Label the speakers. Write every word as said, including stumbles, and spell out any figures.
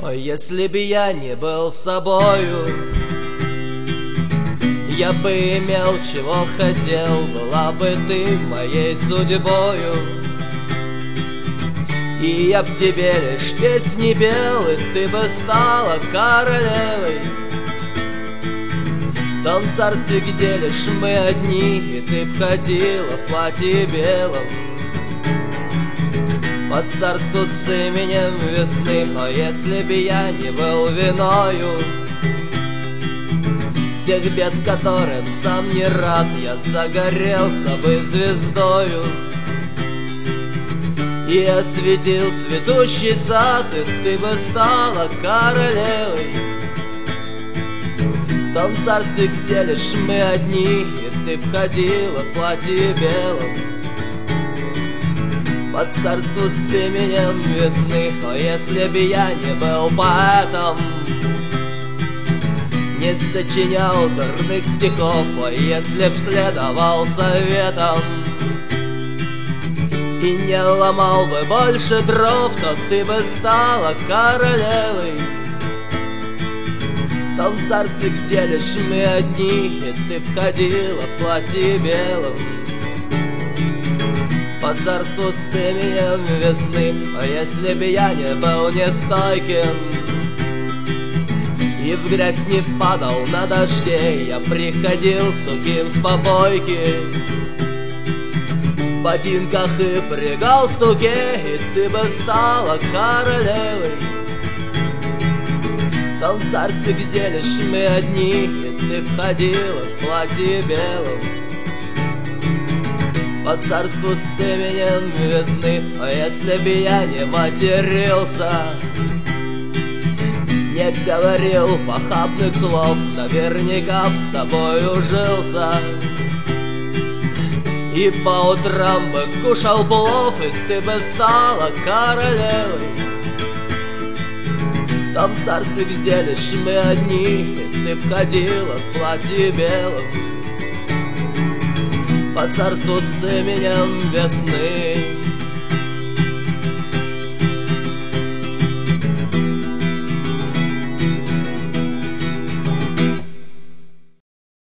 Speaker 1: Ой, если б я не был собою, я бы имел, чего хотел, была бы ты моей судьбою. И я б тебе лишь песни пел, и ты бы стала королевой. В том царстве, где лишь мы одни, и ты б ходила в платье белом по царству с именем весны. О, если б я не был виною всех бед, которым сам не рад, я загорелся бы звездою и осветил цветущий сад, и ты бы стала королевой. В том царстве, где лишь мы одни, и ты б ходила в платье белом по царству с именем весны. О, если б я не был поэтом, не сочинял дурных стихов, а если б следовал советам и не ломал бы больше дров, то ты бы стала королевой. В том царстве, где лишь мы одни, и ты б ходила в платье белом по царству с именем весны. А если б я не был нестойким и в грязь не падал на дожде, я приходил сухим с попойки в ботинках и при галстуке, и ты бы стала королевой. В том царстве, где лишь мы одни, и ты б ходила в платье белом по царству с именем весны. А если б я не матерился, не говорил похабных слов, наверняка б с тобой ужился и по утрам бы кушал плов, и ты бы стала королевой. В том царстве, где лишь мы одни, и ты б ходила в платье белом по царству с именем весны.